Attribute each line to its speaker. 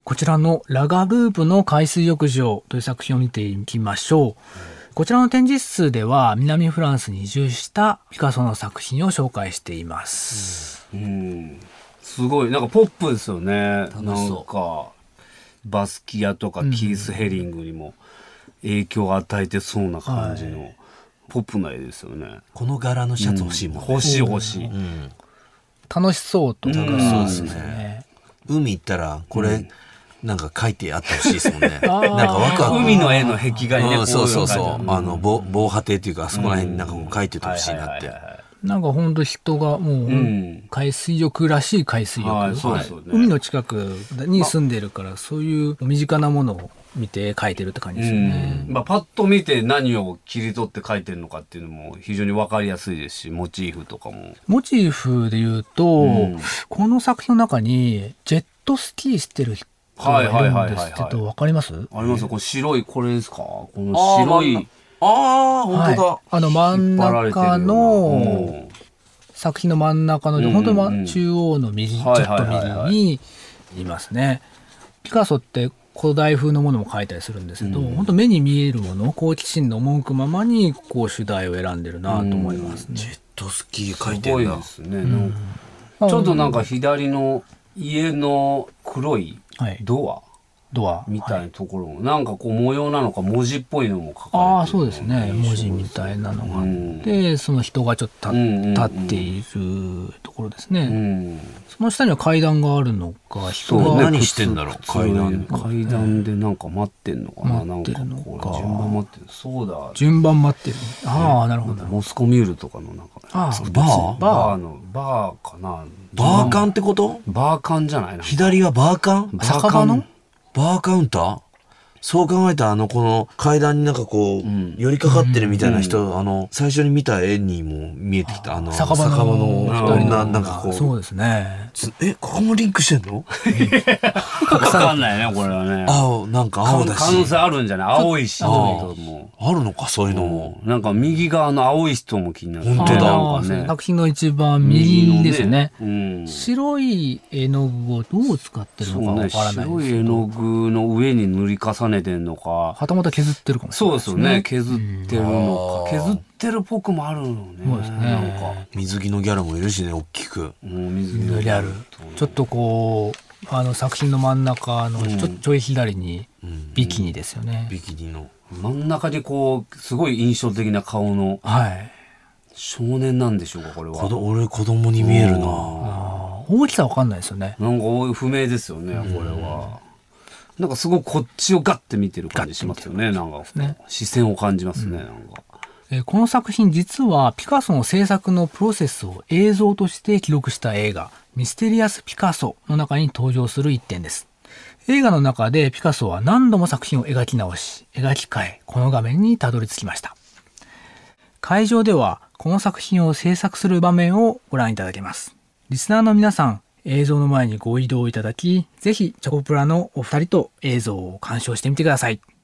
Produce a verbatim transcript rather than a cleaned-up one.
Speaker 1: こちらのラガループの海水浴場という作品を見ていきましょう。こちらの展示室では南フランスに移住したピカソの作品を紹介しています。
Speaker 2: うん、うんすごいなんかポップですよね。
Speaker 3: 楽
Speaker 2: なん
Speaker 3: しそう
Speaker 2: かバスキアとかキース・ヘリングにも影響を与えてそうな感じのポップな絵ですよね。
Speaker 3: この柄のシャツ欲しいもんね、
Speaker 2: うん、欲しい欲しい、
Speaker 3: うん、
Speaker 1: 楽しそうとか、
Speaker 3: 楽しそうですね。海行ったらこれ、うんなんか書いてあってほしいですもんね。なんかワクワク。
Speaker 2: 海の絵の壁画にね、
Speaker 3: うん、そうそうそう。あの防防波堤っていうかあそこら辺になんかこう書いててほしいなって。
Speaker 1: なんか本当人がもう海水浴らしい海水浴、はいそうですよね、海の近くに住んでるからそういう身近なものを見て描いてるって感じですよね。
Speaker 2: うんまあ、パッと見て何を切り取って描いてるのかっていうのも非常に分かりやすいですし、モチーフとかも。
Speaker 1: モチーフで言うと、うん、この作品の中にジェットスキーしてる人がいるんですけど、わかります？
Speaker 2: ありますよ。これ白いこれですか？この白い。
Speaker 3: ああ本当だ、
Speaker 1: はい。あの真ん中の作品の真ん中の、うん、本当に中央の右、ちょっと右にいますね。ピカソって古代風のものも描いたりするんですけど、うん、本当目に見えるもの、好奇心の赴くままにこう主題を選んでるなと思いますね。うん、
Speaker 3: ジェットスキー描いてるんだ。
Speaker 2: すごいですね。うん、ちょっとなんか左の家の黒いドア、はい
Speaker 1: ドア
Speaker 2: みたいなところも、はい、なんかこう模様なのか文字っぽいのも書かれてる、
Speaker 1: ああそうですね、文字みたいなのがあって、うん、その人がちょっと立、うんうんうん、立っているところですね、うん、その下には階段があるのか人が
Speaker 3: 何してんだろう階段
Speaker 2: 階段でなんか待ってんのかな、待ってるのかなんかこう順番待ってるそうだ
Speaker 1: 順番待ってるああなるほど
Speaker 2: モスコミュールとかのなんか
Speaker 3: あバー
Speaker 2: バーのバーかな
Speaker 3: バーカンってこと？
Speaker 2: バーカンじゃないな
Speaker 3: 左はバーカン？
Speaker 1: 酒場の
Speaker 3: バーカウンター？そう考えたらあのこの階段になんかこう、うん、寄りかかってるみたいな人、うん、あの最初に見た絵にも見えてきたあの
Speaker 1: 酒場の
Speaker 3: 二人ななんかこう
Speaker 1: そうですね
Speaker 3: えここもリンクしてんの？
Speaker 2: わかんないねこれはね
Speaker 3: 青なんか青だし
Speaker 2: 可能性あるんじゃない青いし
Speaker 3: ああるのかそういうのも
Speaker 2: なんか右側の青い人も気になる
Speaker 3: 本当だ
Speaker 1: なんか、ね、作品の一番右ですね、ねうん、白い絵の具をどう使ってるのかわからないですけど、
Speaker 2: ね、白い絵の具の上に塗り重ねてんのか
Speaker 1: はたまた削ってるかもしれないですね。
Speaker 2: そうですよね削ってるのか、うん、削ってるっぽくもあるのね。
Speaker 1: そうですね
Speaker 2: なんか
Speaker 3: 水着のギャルもいるしね大きく
Speaker 2: もう水着のギャル
Speaker 1: ちょっとこうあの作品の真ん中のちょ,、うん、ちょい左にビキニですよね、
Speaker 3: うん、ビキニの
Speaker 2: 真ん中にこうすごい印象的な顔の少年なんでしょうかこれは。
Speaker 3: こど俺子供に見えるな
Speaker 1: あ大きさわかんないですよね。
Speaker 2: なんか不明ですよねこれは。なんかすごくこっちをガッて見てる感じしますよね。なんか視線を感じますね、うん、なんか
Speaker 1: えー、この作品実はピカソの制作のプロセスを映像として記録した映画ミステリアス・ピカソの中に登場する一点です。映画の中でピカソは何度も作品を描き直し描き換えこの画面にたどり着きました。会場ではこの作品を制作する場面をご覧いただけます。リスナーの皆さん映像の前にご移動いただきぜひチョコプラのお二人と映像を鑑賞してみてください。